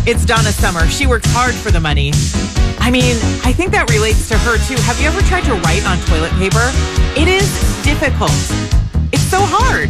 It's Donna Summer. She works hard for the money. I mean, I think that relates to her too. Have you ever tried to write on toilet paper? It is difficult. It's so hard.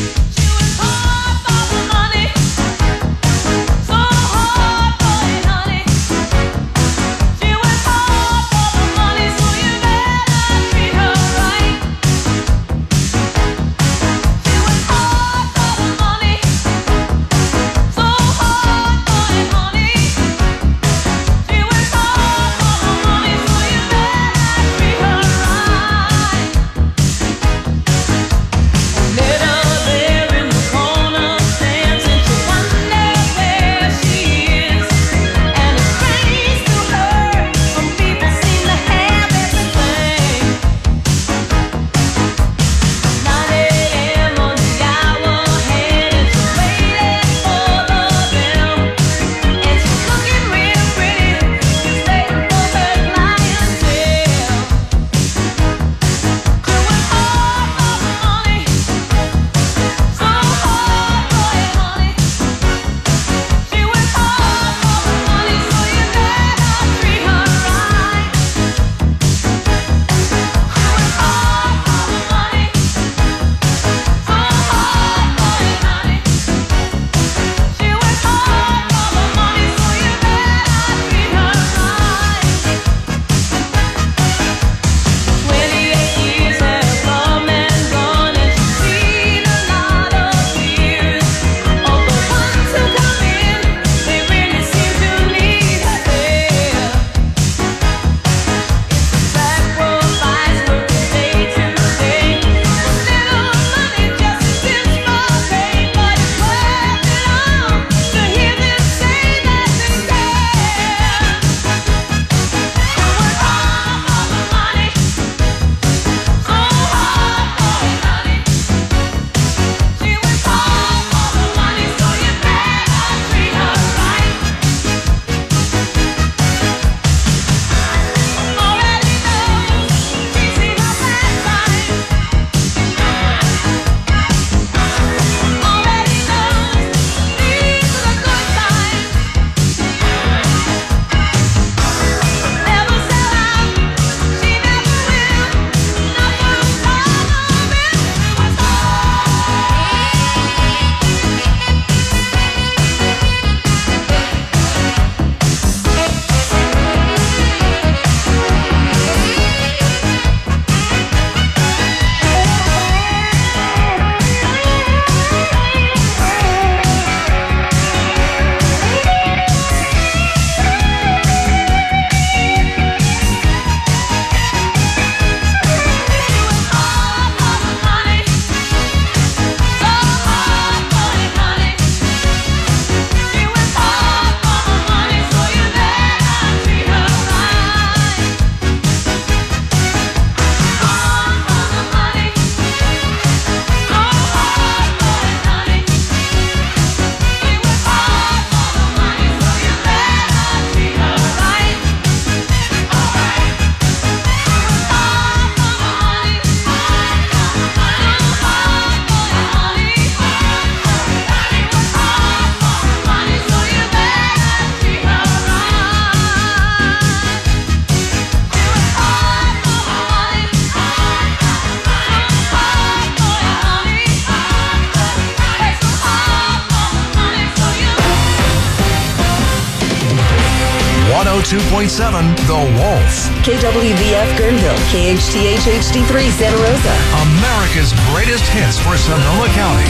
The Wolf. KWVF Guerneville, KHTH HD3 Santa Rosa. America's greatest hits for Sonoma County.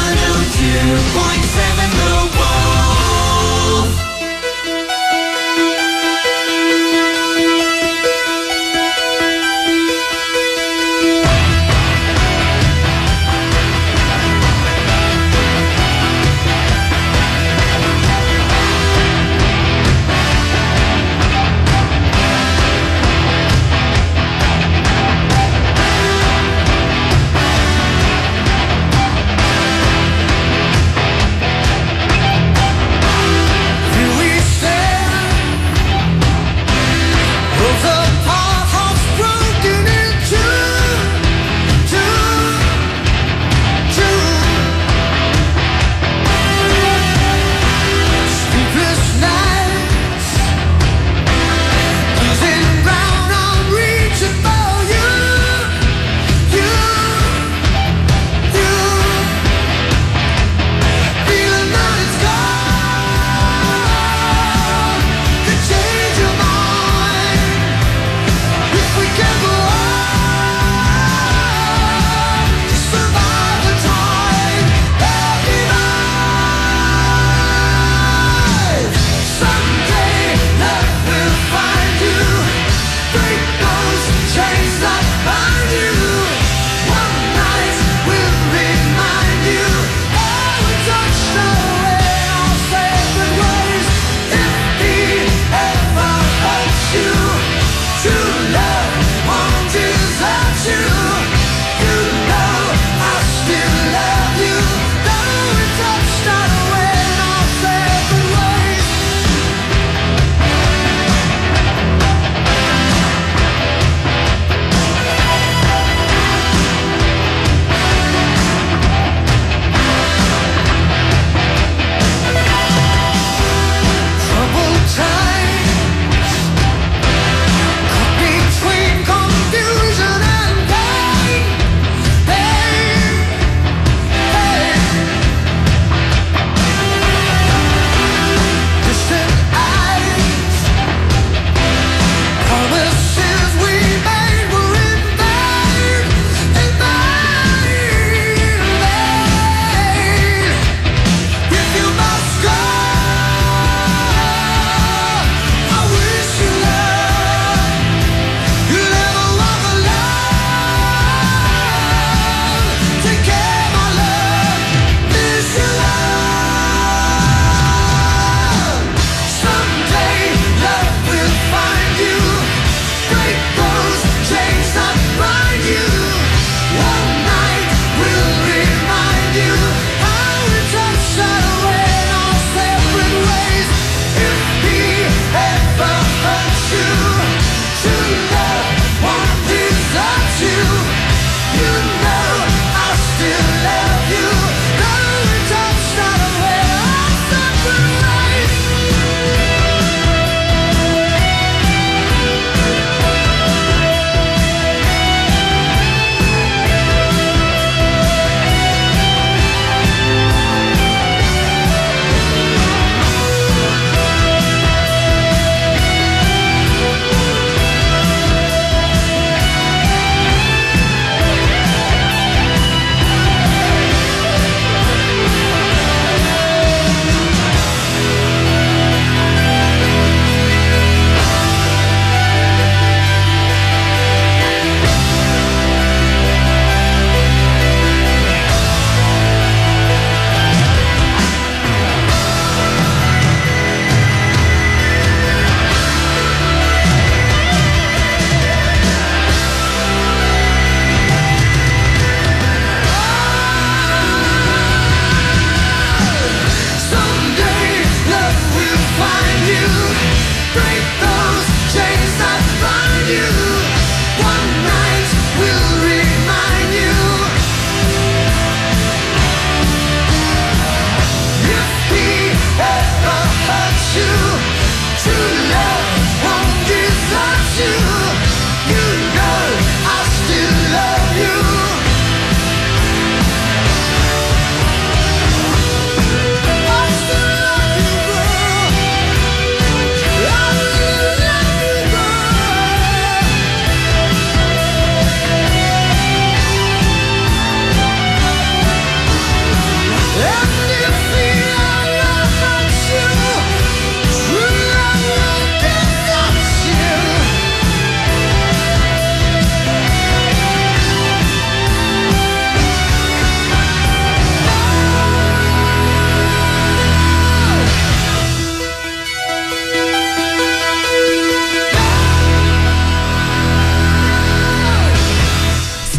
102.7 The Wolf.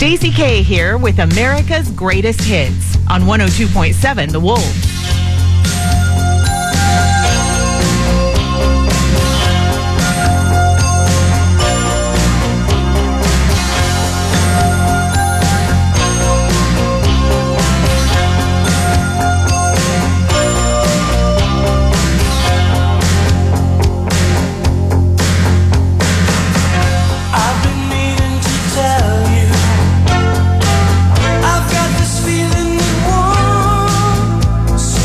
Stacey K here with America's Greatest Hits on 102.7 The Wolf. I've got this feeling that won't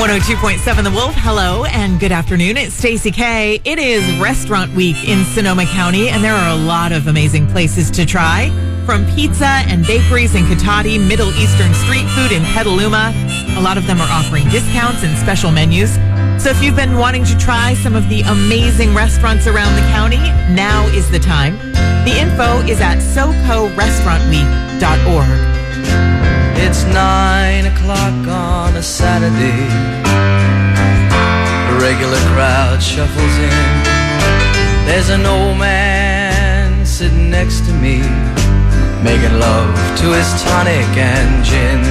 102.7 The Wolf. Hello and good afternoon. It's Stacey K. It is Restaurant Week in Sonoma County, and there are a lot of amazing places to try. From pizza and bakeries in Cotati, Middle Eastern street food in Petaluma. A lot of them are offering discounts and special menus. So if you've been wanting to try some of the amazing restaurants around the county, now is the time. The info is at SoCoRestaurantWeek.org. It's 9 o'clock on a Saturday. The regular crowd shuffles in. There's an old man sitting next to me, making love to his tonic and gin.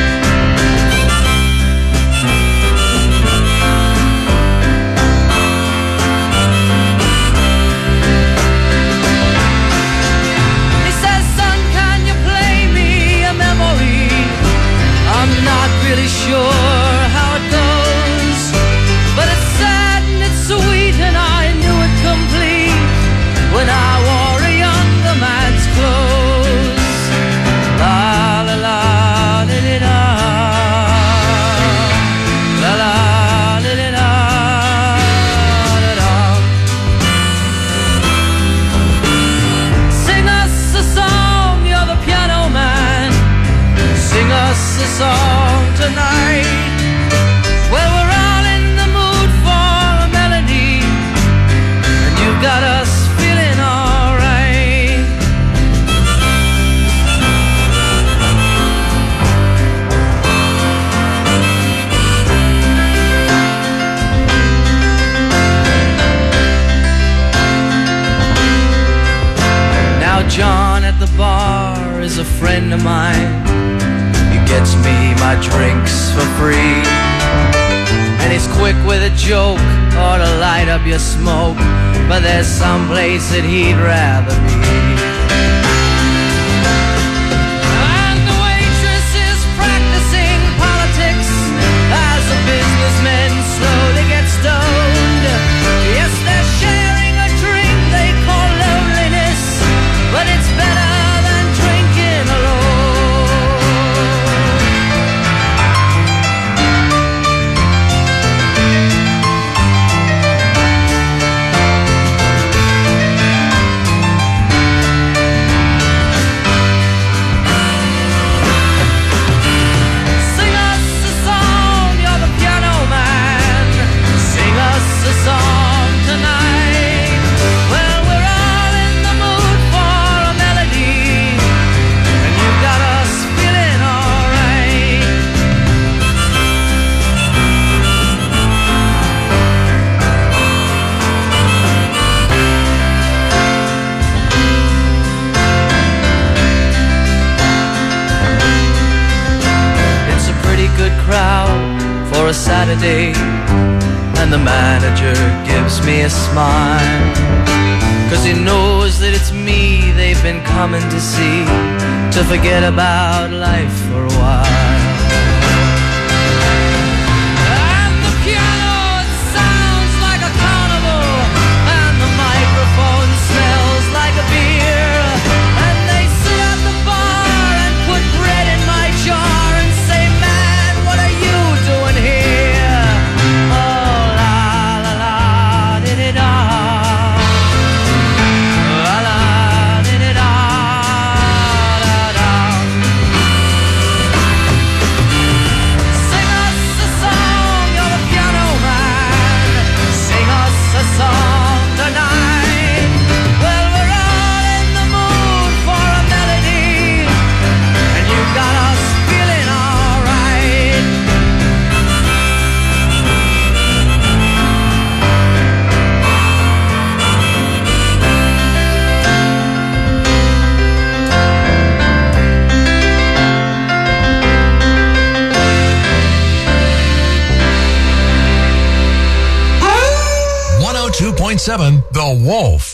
He says, son, can you play me a memory? I'm not really sure how it goes, but it's sad and it's sweet and I knew it complete when I wore a younger man's clothes. La la la di di da, la la di di da da da. Sing us a song, you're the piano man. Sing us a song tonight. Well, we're all in the mood for a melody, and you've got us feeling alright. Now John at the bar is a friend of mine. He gets me my drinks for free, and he's quick with a joke or to light up your smoke, but there's some place that he'd rather be. And the waitress is practicing politics as the businessmen slowly get stoned. Yes, they're sharing a drink they call loneliness, but it's better than drinking alone. Sing us a song, you're the piano man. Sing us a song tonight. Well, we're all in the mood for a melody, and you've got us feeling alright. It's a pretty good crowd for a Saturday, and the manager gives me a smile, 'cause he knows that it's me they've been coming to see, to forget about life for a while. And the piano, it sounds like a carnival, and the microphone smells like a beer, and they sit at the bar and put bread in my jar and say, man, what are you doing here? Oh, la la la di di da, la la di di da da da. Sing us a song, you're the piano man. Sing us a song tonight. Well, we're all in the mood for a melody, and you've got us feeling alright. One 102.7 The Wolf.